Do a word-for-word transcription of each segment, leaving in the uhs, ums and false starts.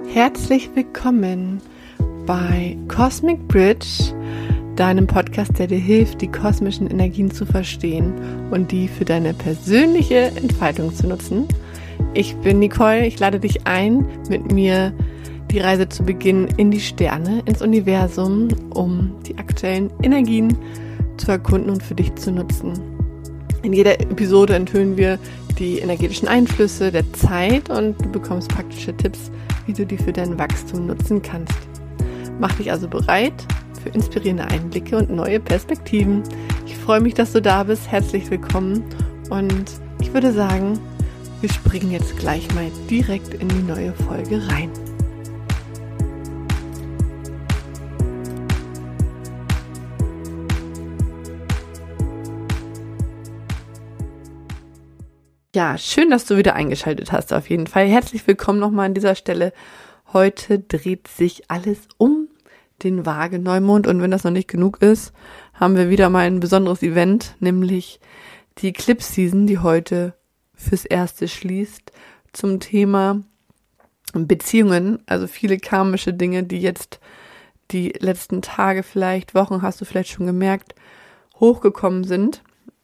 Herzlich willkommen bei Cosmic Bridge, deinem Podcast, der dir hilft, die kosmischen Energien zu verstehen und die für deine persönliche Entfaltung zu nutzen. Ich bin Nicole, ich lade dich ein, mit mir die Reise zu beginnen in die Sterne, ins Universum, um die aktuellen Energien zu erkunden und für dich zu nutzen. In jeder Episode enthüllen wir die energetischen Einflüsse der Zeit und du bekommst praktische Tipps, wie du die für dein Wachstum nutzen kannst. Mach dich also bereit für inspirierende Einblicke und neue Perspektiven. Ich freue mich, dass du da bist. Herzlich willkommen und ich würde sagen, wir springen jetzt gleich mal direkt in die neue Folge rein. Ja, schön, dass du wieder eingeschaltet hast, auf jeden Fall. Herzlich willkommen nochmal an dieser Stelle. Heute dreht sich alles um den Waage-Neumond und wenn das noch nicht genug ist, haben wir wieder mal ein besonderes Event, nämlich die Eclipse-Season, die heute fürs Erste schließt, zum Thema Beziehungen, also viele karmische Dinge, die jetzt die letzten Tage, vielleicht Wochen, hast du vielleicht schon gemerkt, hochgekommen sind.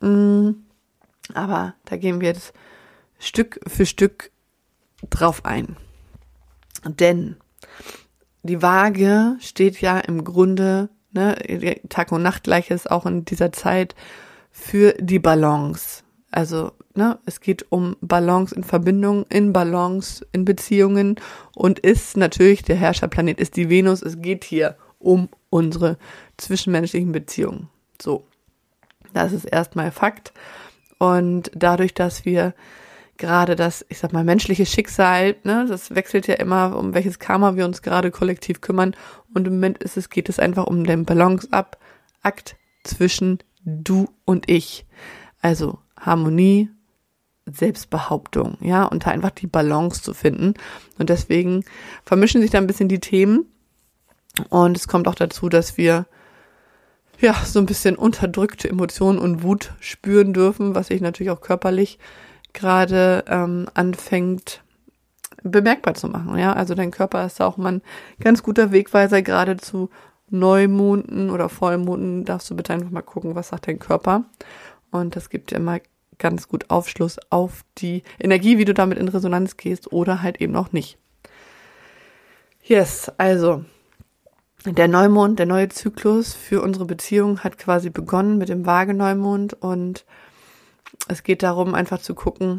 Aber da gehen wir jetzt Stück für Stück drauf ein. Denn die Waage steht ja im Grunde, ne, Tag- und Nachtgleiches auch in dieser Zeit für die Balance. Also, ne, es geht um Balance in Verbindung, in Balance in Beziehungen und ist natürlich, der Herrscherplanet ist die Venus. Es geht hier um unsere zwischenmenschlichen Beziehungen. So, das ist erstmal Fakt. Und dadurch, dass wir gerade das, ich sag mal, menschliche Schicksal, ne, das wechselt ja immer, um welches Karma wir uns gerade kollektiv kümmern. Und im Moment ist es, geht es einfach um den Balanceakt zwischen du und ich. Also Harmonie, Selbstbehauptung, ja, und da einfach die Balance zu finden. Und deswegen vermischen sich da ein bisschen die Themen. Und es kommt auch dazu, dass wir ja, so ein bisschen unterdrückte Emotionen und Wut spüren dürfen, was sich natürlich auch körperlich gerade ähm, anfängt bemerkbar zu machen. Ja, also dein Körper ist auch mal ein ganz guter Wegweiser, gerade zu Neumonden oder Vollmonden darfst du bitte einfach mal gucken, was sagt dein Körper. Und das gibt dir immer ganz gut Aufschluss auf die Energie, wie du damit in Resonanz gehst oder halt eben auch nicht. Yes, also der Neumond, der neue Zyklus für unsere Beziehung hat quasi begonnen mit dem Waage-Neumond und es geht darum, einfach zu gucken,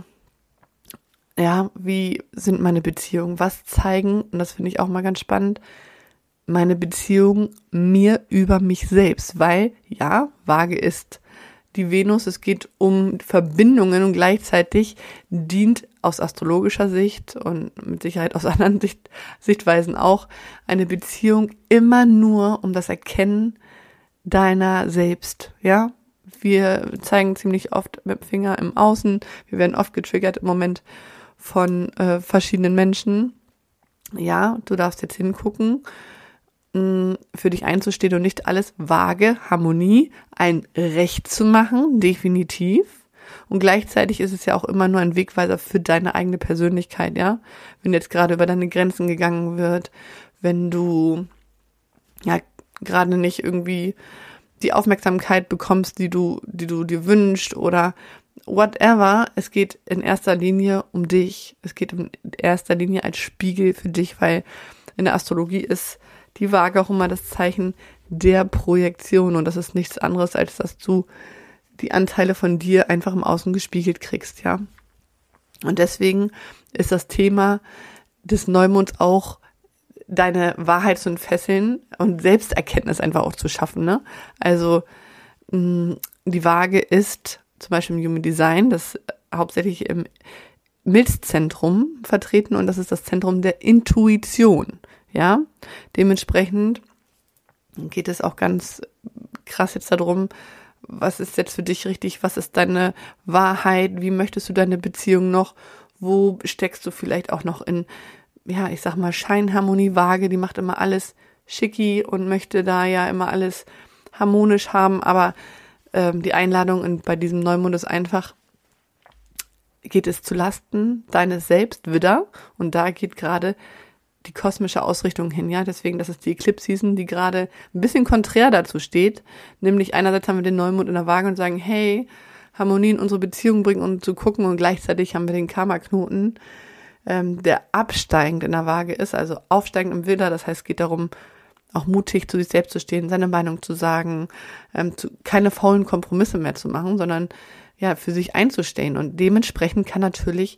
ja, wie sind meine Beziehungen, was zeigen, und das finde ich auch mal ganz spannend, meine Beziehungen mir über mich selbst, weil, ja, Waage ist die Venus, es geht um Verbindungen und gleichzeitig dient aus astrologischer Sicht und mit Sicherheit aus anderen Sicht, Sichtweisen auch eine Beziehung immer nur um das Erkennen deiner selbst, ja. Wir zeigen ziemlich oft mit dem Finger im Außen, wir werden oft getriggert im Moment von äh, verschiedenen Menschen. Ja, du darfst jetzt hingucken, für dich einzustehen und nicht alles Waage, Harmonie, ein Recht zu machen, definitiv. Und gleichzeitig ist es ja auch immer nur ein Wegweiser für deine eigene Persönlichkeit, ja. Wenn jetzt gerade über deine Grenzen gegangen wird, wenn du ja gerade nicht irgendwie die Aufmerksamkeit bekommst, die du, die du dir wünschst oder whatever. Es geht in erster Linie um dich. Es geht in erster Linie als Spiegel für dich, weil in der Astrologie ist die Waage auch immer das Zeichen der Projektion und das ist nichts anderes, als dass du die Anteile von dir einfach im Außen gespiegelt kriegst, ja. Und deswegen ist das Thema des Neumonds auch deine Wahrheit zu entfesseln und Selbsterkenntnis einfach auch zu schaffen, ne? Also mh, die Waage ist zum Beispiel im Human Design, das hauptsächlich im Milzzentrum vertreten und das ist das Zentrum der Intuition. Ja, dementsprechend geht es auch ganz krass jetzt darum, was ist jetzt für dich richtig, was ist deine Wahrheit, wie möchtest du deine Beziehung noch, wo steckst du vielleicht auch noch in, ja, ich sag mal Scheinharmonie, Waage, die macht immer alles schicki und möchte da ja immer alles harmonisch haben, aber ähm, die Einladung in, bei diesem Neumond ist einfach, geht es zu Lasten deines Selbst wieder und da geht gerade die kosmische Ausrichtung hin, ja, deswegen, das ist die Eclipse-Season, die gerade ein bisschen konträr dazu steht, nämlich einerseits haben wir den Neumond in der Waage und sagen, hey, Harmonie in unsere Beziehung bringen und zu gucken und gleichzeitig haben wir den Karma-Knoten, ähm, der absteigend in der Waage ist, also aufsteigend im Widder, das heißt, es geht darum, auch mutig zu sich selbst zu stehen, seine Meinung zu sagen, ähm, zu, keine faulen Kompromisse mehr zu machen, sondern ja, für sich einzustehen und dementsprechend kann natürlich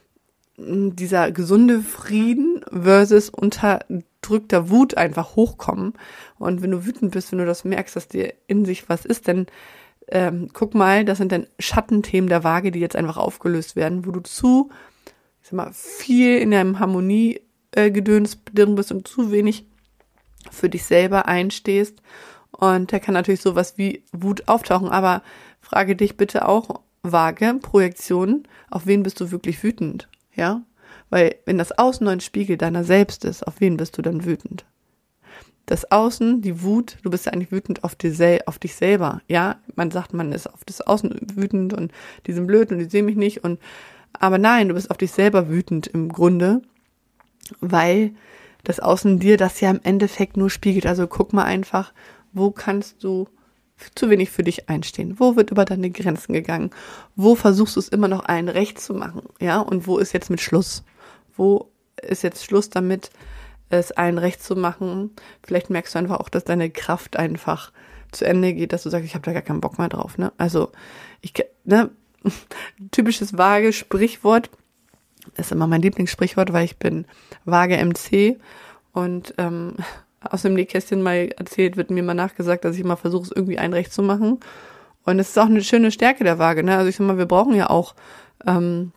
dieser gesunde Frieden versus unterdrückter Wut einfach hochkommen. Und wenn du wütend bist, wenn du das merkst, dass dir in sich was ist, dann ähm, guck mal, das sind dann Schattenthemen der Waage, die jetzt einfach aufgelöst werden, wo du zu, ich sag mal, viel in deinem Harmoniegedöns drin bist und zu wenig für dich selber einstehst. Und da kann natürlich sowas wie Wut auftauchen, aber frage dich bitte auch, Waage, Projektion, auf wen bist du wirklich wütend? Ja, weil wenn das Außen nur ein Spiegel deiner selbst ist, auf wen bist du dann wütend? Das Außen, die Wut, du bist ja eigentlich wütend auf, die sel- auf dich selber, ja, man sagt, man ist auf das Außen wütend und die sind blöd und die sehen mich nicht und, aber nein, du bist auf dich selber wütend im Grunde, weil das Außen dir das ja im Endeffekt nur spiegelt, also guck mal einfach, wo kannst du zu wenig für dich einstehen? Wo wird über deine Grenzen gegangen? Wo versuchst du es immer noch allen recht zu machen? Ja, und wo ist jetzt mit Schluss? Wo ist jetzt Schluss damit, es allen recht zu machen? Vielleicht merkst du einfach auch, dass deine Kraft einfach zu Ende geht, dass du sagst, ich habe da gar keinen Bock mehr drauf. Ne? Also, ich, ne, typisches Waage-Sprichwort, ist immer mein Lieblingssprichwort, weil ich bin Waage-M C und ähm, aus dem Nähkästchen mal erzählt, wird mir mal nachgesagt, dass ich mal versuche, es irgendwie einrecht zu machen. Und es ist auch eine schöne Stärke der Waage, ne? Also ich sag mal, wir brauchen ja auch ähm,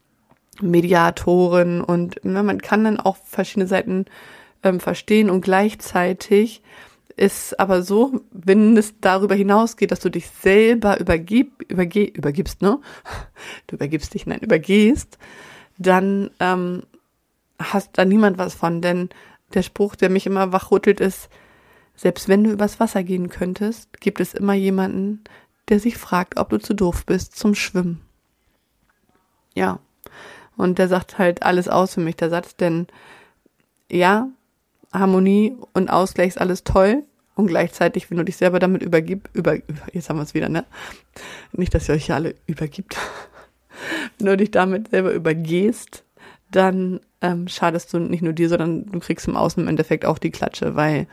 Mediatoren und ne, man kann dann auch verschiedene Seiten ähm, verstehen und gleichzeitig ist aber so, wenn es darüber hinausgeht, dass du dich selber übergib, überge, übergibst, ne? Du übergibst dich, nein, übergehst, dann ähm, hast da niemand was von, denn der Spruch, der mich immer wachrüttelt, ist, selbst wenn du übers Wasser gehen könntest, gibt es immer jemanden, der sich fragt, ob du zu doof bist zum Schwimmen. Ja, und der sagt halt alles aus für mich, der Satz, denn ja, Harmonie und Ausgleich ist alles toll und gleichzeitig, wenn du dich selber damit übergibst, über, jetzt haben wir es wieder, ne? Nicht, dass ihr euch ja alle übergibt, wenn du dich damit selber übergehst, dann ähm, schadest du nicht nur dir, sondern du kriegst im Außen im Endeffekt auch die Klatsche, weil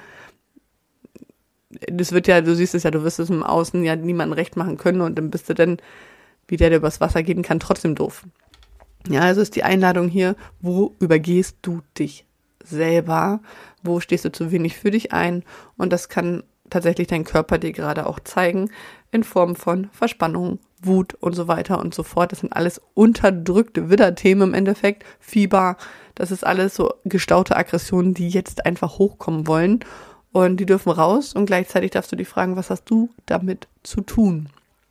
das wird ja, du siehst es ja, du wirst es im Außen ja niemandem recht machen können und dann bist du dann, wie der, der übers Wasser gehen kann, trotzdem doof. Ja, also ist die Einladung hier, wo übergehst du dich selber, wo stehst du zu wenig für dich ein und das kann tatsächlich dein Körper dir gerade auch zeigen in Form von Verspannung, Wut und so weiter und so fort. Das sind alles unterdrückte Widderthemen im Endeffekt, Fieber, das ist alles so gestaute Aggressionen, die jetzt einfach hochkommen wollen und die dürfen raus und gleichzeitig darfst du dich fragen, was hast du damit zu tun?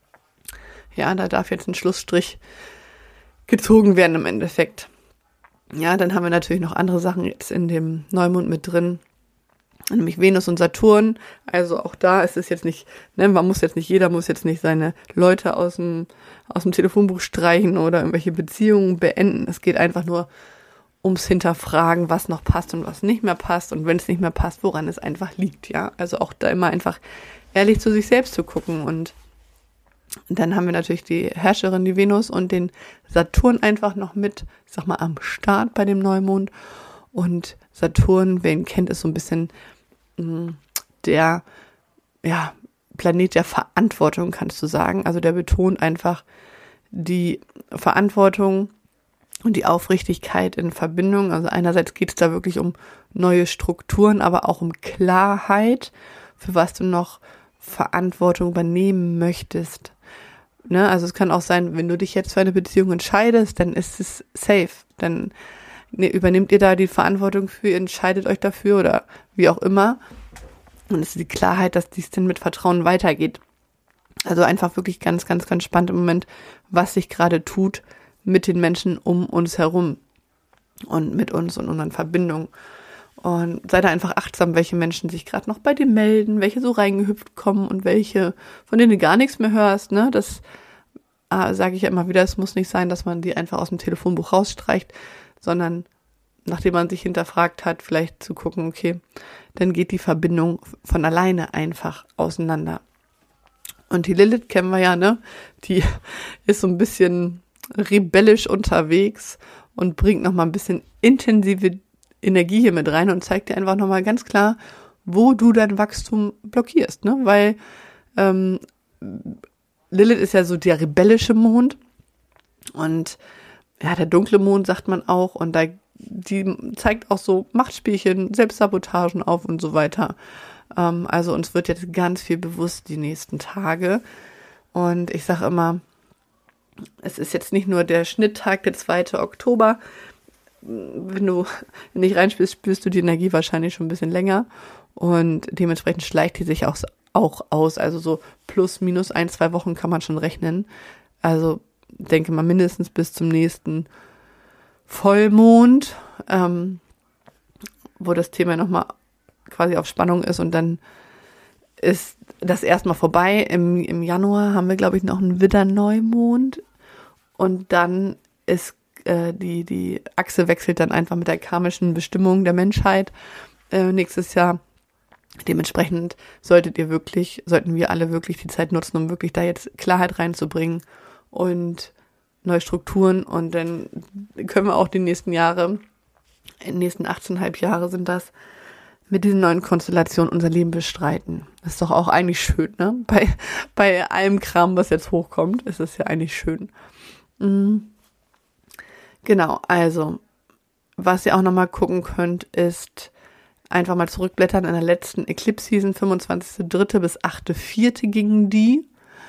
Ja, da darf jetzt ein Schlussstrich gezogen werden im Endeffekt. Ja, dann haben wir natürlich noch andere Sachen jetzt in dem Neumond mit drin, nämlich Venus und Saturn. Also auch da ist es jetzt nicht, ne, man muss jetzt nicht, jeder muss jetzt nicht seine Leute aus dem, aus dem Telefonbuch streichen oder irgendwelche Beziehungen beenden. Es geht einfach nur ums Hinterfragen, was noch passt und was nicht mehr passt. Und wenn es nicht mehr passt, woran es einfach liegt, ja. Also auch da immer einfach ehrlich zu sich selbst zu gucken. Und dann haben wir natürlich die Herrscherin, die Venus und den Saturn einfach noch mit, ich sag mal, am Start bei dem Neumond. Und Saturn, wer ihn kennt, ist so ein bisschen mh, der ja, Planet der Verantwortung, kannst du sagen. Also der betont einfach die Verantwortung und die Aufrichtigkeit in Verbindung. Also einerseits geht es da wirklich um neue Strukturen, aber auch um Klarheit, für was du noch Verantwortung übernehmen möchtest. Ne? Also es kann auch sein, wenn du dich jetzt für eine Beziehung entscheidest, dann ist es safe. Dann ne, übernehmt ihr da die Verantwortung für, ihr entscheidet euch dafür oder wie auch immer. Und es ist die Klarheit, dass dies dann mit Vertrauen weitergeht. Also einfach wirklich ganz, ganz, ganz spannend im Moment, was sich gerade tut mit den Menschen um uns herum und mit uns und unseren Verbindungen. Und sei da einfach achtsam, welche Menschen sich gerade noch bei dir melden, welche so reingehüpft kommen und welche, von denen du gar nichts mehr hörst. Ne? Das äh, sage ich ja immer wieder, es muss nicht sein, dass man die einfach aus dem Telefonbuch rausstreicht, sondern nachdem man sich hinterfragt hat, vielleicht zu gucken, okay, dann geht die Verbindung von alleine einfach auseinander. Und die Lilith kennen wir ja, ne? Die ist so ein bisschen rebellisch unterwegs und bringt nochmal ein bisschen intensive Energie hier mit rein und zeigt dir einfach nochmal ganz klar, wo du dein Wachstum blockierst, ne? Weil ähm, Lilith ist ja so der rebellische Mond und ja, der dunkle Mond sagt man auch und da die zeigt auch so Machtspielchen, Selbstsabotagen auf und so weiter. Ähm, also uns wird jetzt ganz viel bewusst die nächsten Tage und ich sage immer, es ist jetzt nicht nur der Schnitttag, der zweite Oktober. Wenn du nicht reinspielst, spürst du die Energie wahrscheinlich schon ein bisschen länger und dementsprechend schleicht die sich auch, auch aus. Also so plus, minus ein, zwei Wochen kann man schon rechnen. Also denke mal mindestens bis zum nächsten Vollmond, ähm, wo das Thema nochmal quasi auf Spannung ist und dann ist das erstmal vorbei. Im, im Januar haben wir, glaube ich, noch einen Widder-Neumond und dann ist äh, die, die Achse wechselt dann einfach mit der karmischen Bestimmung der Menschheit äh, nächstes Jahr. Dementsprechend solltet ihr wirklich, sollten wir alle wirklich die Zeit nutzen, um wirklich da jetzt Klarheit reinzubringen und neue Strukturen und dann können wir auch die nächsten Jahre, in den nächsten achtzehn Komma fünf Jahre sind das, mit diesen neuen Konstellationen unser Leben bestreiten. Das ist doch auch eigentlich schön, ne? Bei, bei allem Kram, was jetzt hochkommt, ist es ja eigentlich schön. Mhm. Genau, also, was ihr auch nochmal gucken könnt, ist einfach mal zurückblättern in der letzten Eclipse-Season, fünfundzwanzigster dritter bis achter vierter gingen die.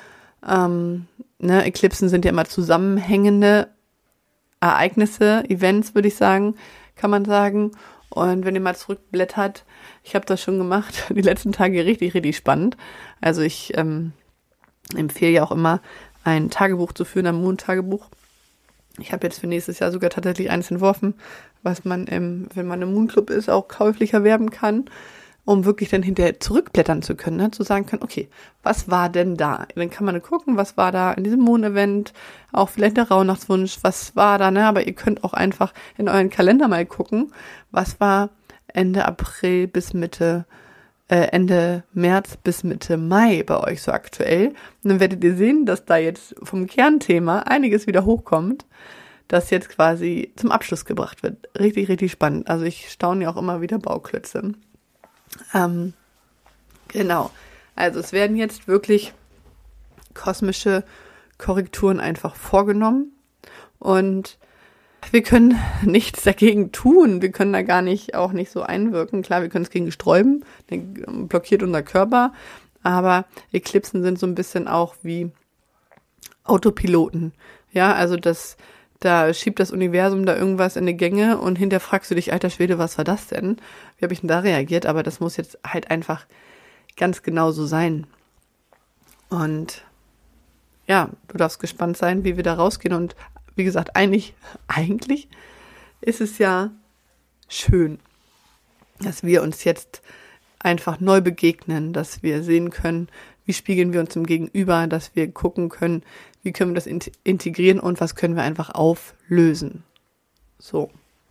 Ähm, ne, Eklipsen sind ja immer zusammenhängende Ereignisse, Events, würde ich sagen, kann man sagen. Und wenn ihr mal zurückblättert, ich habe das schon gemacht, die letzten Tage richtig, richtig spannend. Also ich ähm, empfehle ja auch immer, ein Tagebuch zu führen, ein Mondtagebuch. Ich habe jetzt für nächstes Jahr sogar tatsächlich eines entworfen, was man, im, wenn man im Moonclub ist, auch käuflich erwerben kann, um wirklich dann hinterher zurückblättern zu können, ne? Zu sagen können, okay, was war denn da? Dann kann man gucken, was war da in diesem Mondevent, auch vielleicht der Rauhnachtswunsch, was war da, ne? Aber ihr könnt auch einfach in euren Kalender mal gucken, was war Ende April bis Mitte, äh, Ende März bis Mitte Mai bei euch so aktuell. Und dann werdet ihr sehen, dass da jetzt vom Kernthema einiges wieder hochkommt, das jetzt quasi zum Abschluss gebracht wird. Richtig, richtig spannend. Also ich staune ja auch immer wieder Bauklötze. Ähm, genau, also es werden jetzt wirklich kosmische Korrekturen einfach vorgenommen und wir können nichts dagegen tun, wir können da gar nicht, auch nicht so einwirken. Klar, wir können es gegen sträuben, dann blockiert unser Körper, aber Eklipsen sind so ein bisschen auch wie Autopiloten, ja, also das da schiebt das Universum da irgendwas in die Gänge und hinterher fragst du dich, alter Schwede, was war das denn? Wie habe ich denn da reagiert? Aber das muss jetzt halt einfach ganz genau so sein. Und ja, du darfst gespannt sein, wie wir da rausgehen. Und wie gesagt, eigentlich, eigentlich ist es ja schön, dass wir uns jetzt einfach neu begegnen, dass wir sehen können, wie spiegeln wir uns im Gegenüber, dass wir gucken können, wie können wir das integrieren und was können wir einfach auflösen. So.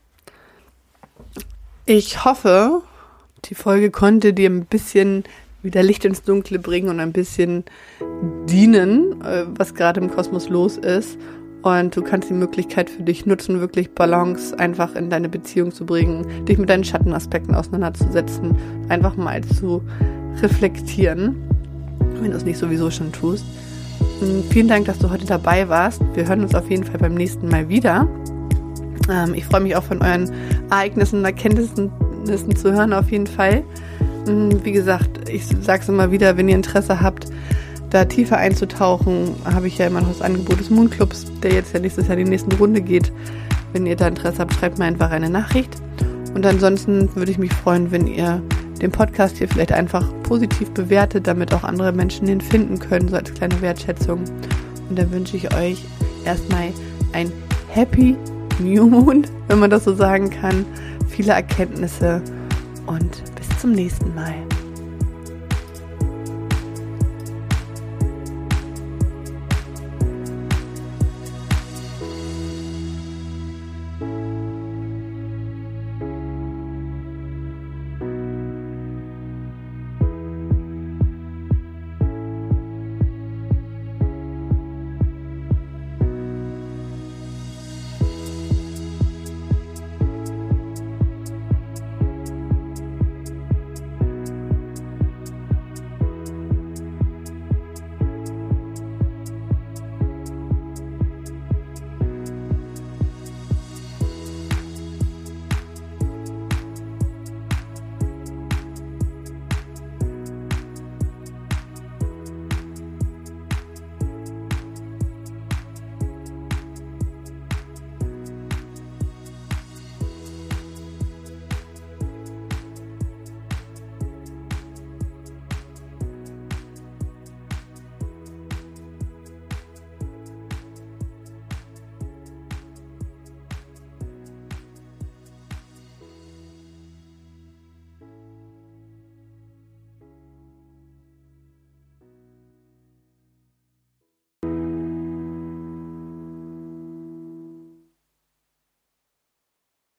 Ich hoffe, die Folge konnte dir ein bisschen wieder Licht ins Dunkle bringen und ein bisschen dienen, was gerade im Kosmos los ist. Und du kannst die Möglichkeit für dich nutzen, wirklich Balance einfach in deine Beziehung zu bringen, dich mit deinen Schattenaspekten auseinanderzusetzen, einfach mal zu reflektieren, wenn du es nicht sowieso schon tust. Vielen Dank, dass du heute dabei warst. Wir hören uns auf jeden Fall beim nächsten Mal wieder. Ähm, ich freue mich auch von euren Ereignissen und Erkenntnissen zu hören, auf jeden Fall. Wie gesagt, ich sage es immer wieder, wenn ihr Interesse habt, da tiefer einzutauchen, habe ich ja immer noch das Angebot des Moonclubs, der jetzt ja nächstes Jahr die nächste Runde geht. Wenn ihr da Interesse habt, schreibt mir einfach eine Nachricht. Und ansonsten würde ich mich freuen, wenn ihr den Podcast hier vielleicht einfach positiv bewertet, damit auch andere Menschen den finden können, so als kleine Wertschätzung. Und dann wünsche ich euch erstmal ein Happy New Moon, wenn man das so sagen kann. Viele Erkenntnisse und bis zum nächsten Mal.